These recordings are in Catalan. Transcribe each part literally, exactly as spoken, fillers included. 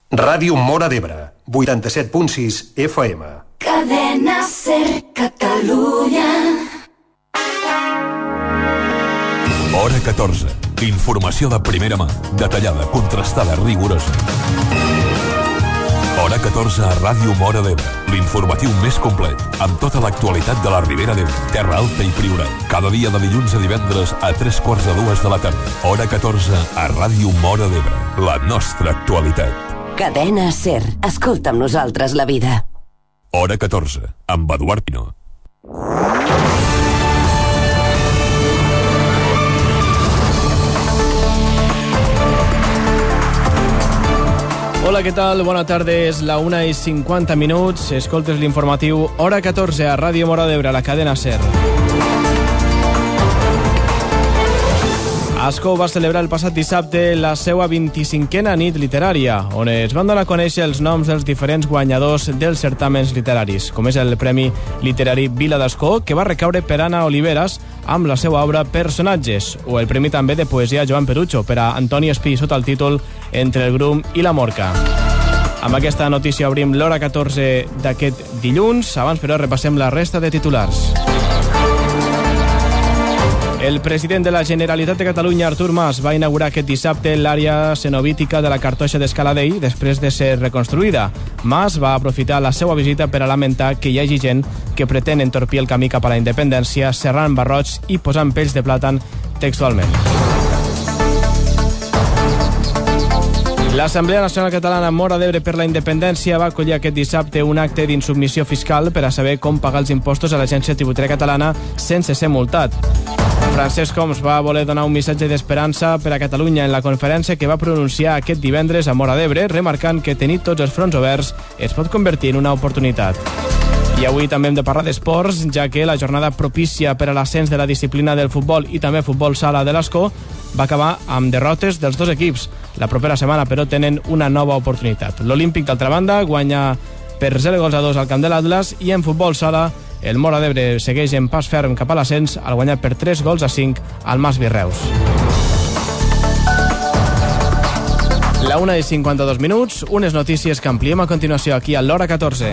Ràdio Móra d'Ebre, vuitanta-set punt sis F M. Cadena Ser Catalunya. Hora catorze. Informació de primera mà, detallada, contrastada, rigorosa. Hora catorze a Ràdio Móra d'Ebre, l'informatiu més complet, amb tota l'actualitat de la Ribera d'Ebre, Terra Alta i Priorat. Cada dia de dilluns a divendres a tres quarts de dues de la tarda. Hora catorze a Ràdio Móra d'Ebre, la nostra actualitat. Cadena Ser, escolta amb nosaltres la vida. Hora catorze, amb Eduard Pino. Hola, què tal? Bona tarda, és la una i cinquanta minuts. Escoltes l'informatiu Hora catorze a Ràdio Móra d'Ebre, la cadena Ser. Ascó va celebrar el passat dissabte la seva vint-i-cinquena nit literària, on es van donar a conèixer els noms dels diferents guanyadors dels certàmens literaris, com és el Premi Literari Vila d'Ascó, que va recaure per Anna Oliveras amb la seva obra Personatges, o el Premi també de Poesia Joan Perucho per a Antoni Espí sota el títol Entre el Grum i la Morca. Amb aquesta notícia obrim l'Hora catorze d'aquest dilluns. Abans, però, repassem la resta de titulars. El president de la Generalitat de Catalunya, Artur Mas, va inaugurar aquest dissabte l'àrea cenobítica de la Cartoixa d'Escaladei després de ser reconstruïda. Mas va aprofitar la seva visita per a lamentar que hi hagi gent que pretén entorpir el camí cap a la independència, serrant barrots i posant pells de plàtan textualment. L'Assemblea Nacional Catalana Móra d'Ebre per la Independència va acollir aquest dissabte un acte d'insubmissió fiscal per a saber com pagar els impostos a l'Agència Tributària Catalana sense ser multat. Francesc Homs va voler donar un missatge d'esperança per a Catalunya en la conferència que va pronunciar aquest divendres a Móra d'Ebre, remarcant que tenir tots els fronts oberts es pot convertir en una oportunitat. I avui també hem de parlar d'esports, ja que la jornada propícia per a l'ascens de la disciplina del futbol i també futbol sala de l'Ascó va acabar amb derrotes dels dos equips. La propera setmana, però, tenen una nova oportunitat. L'Olímpic, d'altra banda, guanya per zero gols a dos al camp de l'Atlas i en futbol sala el Móra d'Ebre segueix en pas ferm cap a l'ascens al guanyar per tres gols a cinc al Mas Virreus. La una i cinquanta-dos minuts, unes notícies que ampliem a continuació aquí a l'Hora catorze.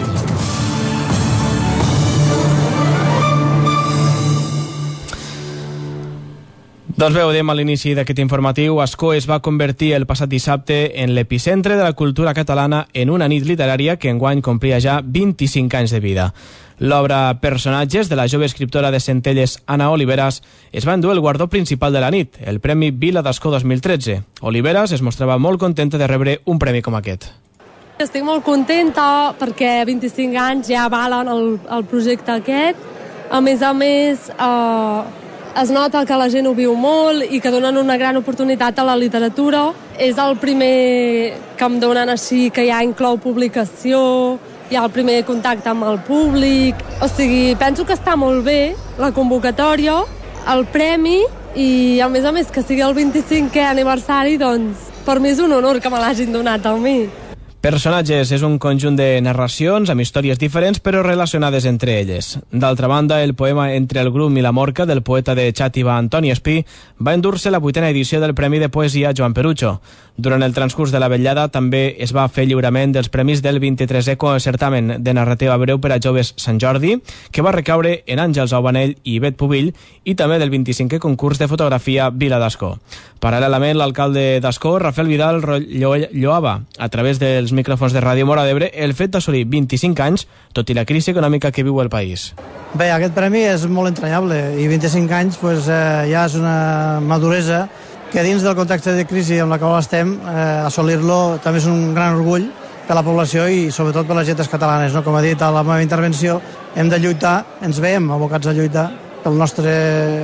Doncs bé, ho dèiem a l'inici d'aquest informatiu, Ascó es va convertir el passat dissabte en l'epicentre de la cultura catalana en una nit literària que enguany complia ja vint-i-cinc anys de vida. L'obra Personatges, de la jove escriptora de Centelles Anna Oliveras, es va endur el guardó principal de la nit, el Premi Vila d'Ascó dos mil tretze. Oliveras es mostrava molt contenta de rebre un premi com aquest. Estic molt contenta perquè vint-i-cinc anys ja valen el, el projecte aquest. A més a més, eh, es nota que la gent ho viu molt i que donen una gran oportunitat a la literatura. És el primer que em donen així, que ja inclou publicació, hi ha el primer contacte amb el públic. O sigui, penso que està molt bé la convocatòria, el premi i, a més a més, que sigui el vint-i-cinquè aniversari, doncs, per mi és un honor que me l'hagin donat a mi. Personatges és un conjunt de narracions amb històries diferents però relacionades entre elles. D'altra banda, el poema Entre el Grum i la Morca del poeta de Xàtiva Antoni Espí va endur-se la vuitena edició del Premi de Poesia Joan Perucho. Durant el transcurs de la vetllada també es va fer lliurament dels premis del vint-i-tresè certamen de narrativa breu per a joves Sant Jordi, que va recaure en Àngels Aubanell i Bet Pubill, i també del vint-i-cinquè concurs de fotografia Vila d'Ascó. Paral·lelament, l'alcalde d'Ascó, Rafael Vidal, lloava a través dels micròfons de Ràdio Móra d'Ebre el fet d'assolir vint-i-cinc anys, tot i la crisi econòmica que viu el país. Bé, aquest premi és molt entranyable i vint-i-cinc anys pues, eh, ja és una maduresa que dins del context de crisi en la qual estem, eh, assolir-lo també és un gran orgull per la població i sobretot per les lletres catalanes. No? Com he dit a la meva intervenció, hem de lluitar, ens veiem abocats a lluitar pel nostre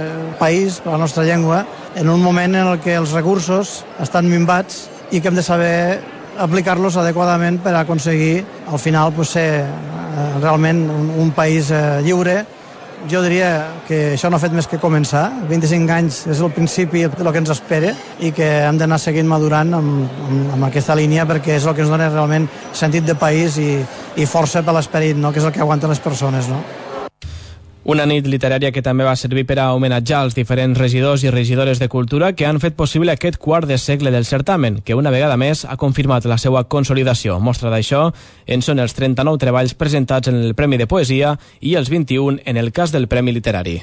país, per la nostra llengua, en un moment en el que els recursos estan minvats i que hem de saber aplicar-los adequadament per aconseguir al final pues, ser eh, realment un, un país eh, lliure. Jo diria que això no ha fet més que començar. vint-i-cinc anys és el principi del que ens espera i que hem d'anar seguint madurant amb, amb, amb aquesta línia perquè és el que ens dona realment sentit de país i, i força per l'esperit, no? Que és el que aguanta les persones. No? Una nit literària que també va servir per a homenatjar els diferents regidors i regidores de cultura que han fet possible aquest quart de segle del certamen, que una vegada més ha confirmat la seva consolidació. Mostra d'això en són els trenta-nou treballs presentats en el Premi de Poesia i els vint-i-un en el cas del Premi Literari.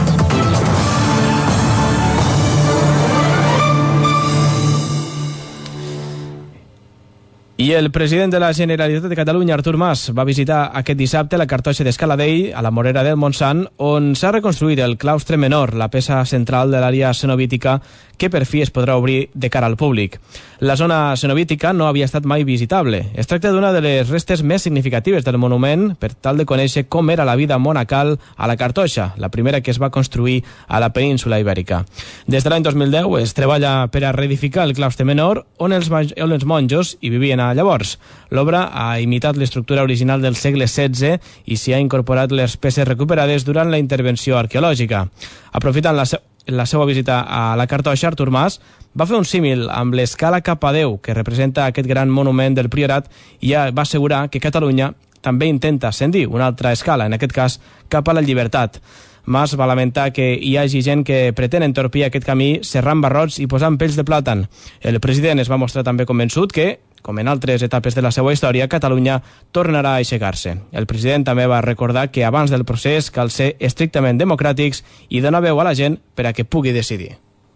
I el president de la Generalitat de Catalunya, Artur Mas, va visitar aquest dissabte la cartoixa d'Escaladell, a la Morera del Montsant, on s'ha reconstruït el claustre menor, la peça central de l'àrea cenobítica, que per fi es podrà obrir de cara al públic. La zona cenobítica no havia estat mai visitable. Es tracta d'una de les restes més significatives del monument per tal de conèixer com era la vida monacal a la cartoixa, la primera que es va construir a la península ibèrica. Des de l'any dos mil deu es treballa per a reedificar el claustre menor, on els, on els monjos hi vivien llavors. L'obra ha imitat l'estructura original del segle setze i s'hi ha incorporat les peces recuperades durant la intervenció arqueològica. Aprofitant la, se la seva visita a la cartoixa, Artur Mas va fer un símil amb l'escala cap a Déu, que representa aquest gran monument del Priorat, i ja va assegurar que Catalunya també intenta ascendir una altra escala, en aquest cas cap a la llibertat. Mas va lamentar que hi hagi gent que pretén entorpir aquest camí serrant barrots i posant pells de plàtan. El president es va mostrar també convençut que, com en altres etapes de la seva història, Catalunya tornarà a aixecar-se. El president també va recordar que abans del procés cal ser estrictament democràtics i donar veu a la gent per a que pugui decidir.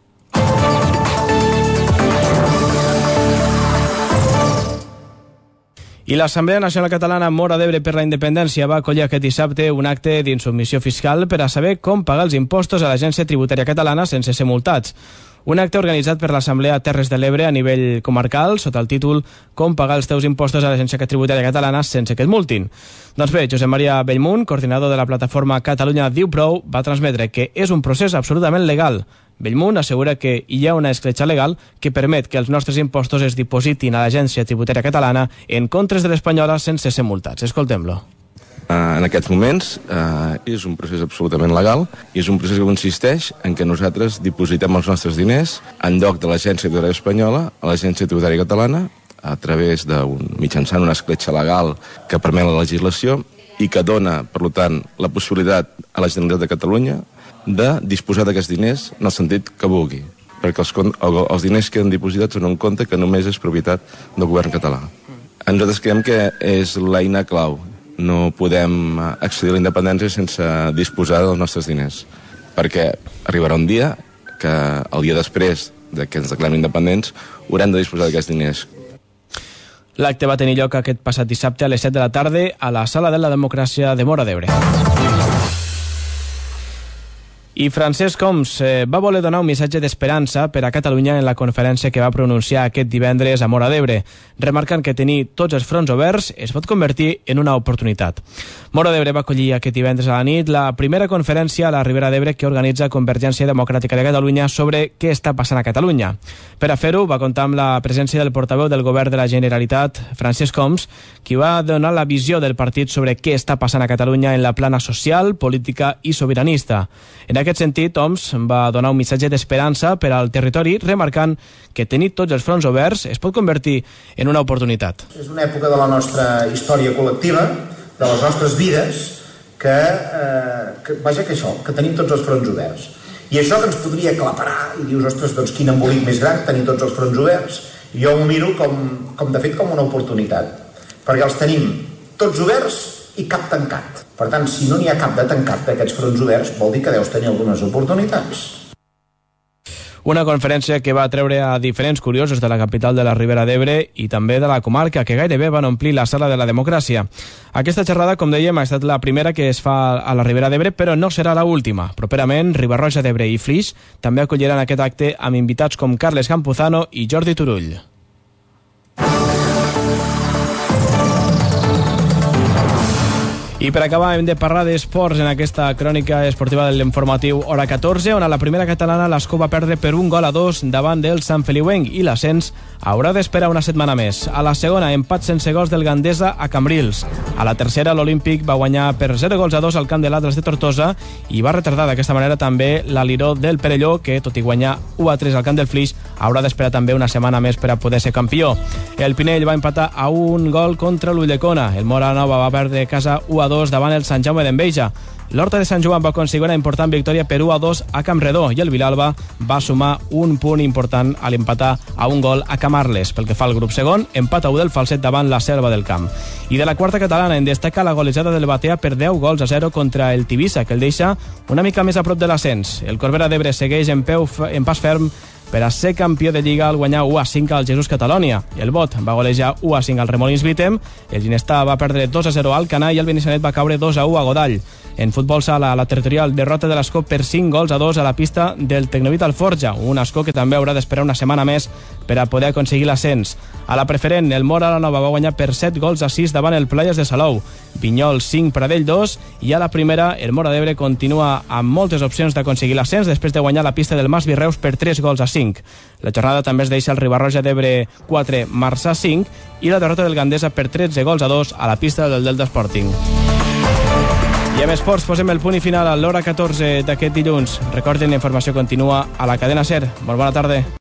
I l'Assemblea Nacional Catalana Móra d'Ebre per la Independència va acollir aquest dissabte un acte d'insubmissió fiscal per a saber com pagar els impostos a l'Agència Tributària Catalana sense ser multats. Un acte organitzat per l'Assemblea Terres de l'Ebre a nivell comarcal sota el títol Com pagar els teus impostos a l'Agència Tributària Catalana sense que et multin. Doncs bé, Josep Maria Bellmunt, coordinador de la plataforma Catalunya Diu Prou, va transmetre que és un procés absolutament legal. Bellmunt assegura que hi ha una escletxa legal que permet que els nostres impostos es dipositin a l'Agència Tributària Catalana en comptes de l'espanyola sense ser multats. Escoltem-lo. En aquests moments eh, és un procés absolutament legal i és un procés que consisteix en que nosaltres dipositem els nostres diners en lloc de l'Agència Tributària Espanyola a l'Agència Tributària Catalana a través d'un mitjançant una escletxa legal que permet la legislació i que dona, per tant, la possibilitat a la Generalitat de Catalunya de disposar d'aquests diners en el sentit que vulgui, perquè els, els diners que han dipositat són un compte que només és propietat del govern català. Nosaltres creiem que és l'eina clau. No podem accedir a la independència sense disposar dels nostres diners, perquè arribarà un dia que el dia després de que ens declarem independents haurem de disposar d'aquests diners. L'acte va tenir lloc aquest passat dissabte a les set de la tarda a la Sala de la Democràcia de Móra d'Ebre. I Francesc Homs eh, va voler donar un missatge d'esperança per a Catalunya en la conferència que va pronunciar aquest divendres a Móra d'Ebre, remarcant que tenir tots els fronts oberts es pot convertir en una oportunitat. Móra d'Ebre va acollir aquest divendres a la nit la primera conferència a la Ribera d'Ebre que organitza Convergència Democràtica de Catalunya sobre què està passant a Catalunya. Per a fer-ho va comptar amb la presència del portaveu del govern de la Generalitat, Francesc Homs, qui va donar la visió del partit sobre què està passant a Catalunya en la plana social, política i sobiranista. En aquest sentit, Homs va donar un missatge d'esperança per al territori, remarcant que tenir tots els fronts oberts es pot convertir en una oportunitat. És una època de la nostra història col·lectiva, de les nostres vides, que, eh, que vaja que això, que tenim tots els fronts oberts. I això que ens podria aclaparar, i dius, ostres, doncs quin embolic més gran, tenir tots els fronts oberts, i jo ho miro com, com de fet com una oportunitat, perquè els tenim tots oberts i cap tancat. Per tant, si no n'hi ha cap de tancat d'aquests fronts oberts, vol dir que deus tenir algunes oportunitats. Una conferència que va treure a diferents curiosos de la capital de la Ribera d'Ebre i també de la comarca, que gairebé van omplir la Sala de la Democràcia. Aquesta xerrada, com dèiem, ha estat la primera que es fa a la Ribera d'Ebre, però no serà la última. Properament, Riba-roja d'Ebre i Flix també acolliran aquest acte amb invitats com Carles Campuzano i Jordi Turull. I per acabar hem de parlar d'esports en aquesta crònica esportiva de l'informatiu Hora catorze, on a la primera catalana l'Escó va perdre per un gol a dos davant del Sant Feliuenc i l'ascens haurà d'esperar una setmana més. A la segona, empat sense gols del Gandesa a Cambrils. A la tercera, l'Olímpic va guanyar per zero gols a dos al camp de l'Atlas de Tortosa i va retardar d'aquesta manera també l'Aliró del Perelló, que tot i guanyar u a tres al camp del Flix, haurà d'esperar també una setmana més per a poder ser campió. El Pinell va empatar a un gol contra l'Ulldecona. El Móra Nova va perdre a casa u a dos davant el Sant Jaume d'Enveja. L'Horta de Sant Joan va aconseguir una important victòria per u a dos a Campredó i el Vilalba va sumar un punt important a l'empatar a un gol a Camarles. Pel que fa al grup segon, empat a u del Falset davant la Selva del Camp. I de la quarta catalana en destaca la golejada del Batea per deu gols a zero contra el Tivissa, que el deixa una mica més a prop de l'ascens. El Corbera d'Ebre segueix en peu en pas ferm per a ser campió de Lliga al guanyar u a cinc al Jesús Catalònia. El Bot va golejar u a cinc al Remolins Vitem, el Ginestà va perdre dos a zero al Canà i el Benissanet va caure dos a u a Godall. En futbol sala, la territorial derrota de l'Escó per cinc gols a dos a la pista del Tecnovit Alforja, un Escó que també haurà d'esperar una setmana més per a poder aconseguir l'ascens. A la preferent, el Móra la Nova va guanyar per set gols a sis davant el Playas de Salou, Pinyol cinc, Pradell dos, i a la primera, el Móra d'Ebre continua amb moltes opcions d'aconseguir l'ascens després de guanyar la pista del Mas Virreus per tres gols a cinc. La jornada també es deixa el Ribarroja d'Ebre quatre, Marçà cinc, i la derrota del Gandesa per tretze gols a dos a la pista del Delta Sporting. I amb esports posem el punt i final a l'hora catorze d'aquest dilluns. Recordin, la informació continua a la cadena SER. Molt bona tarda.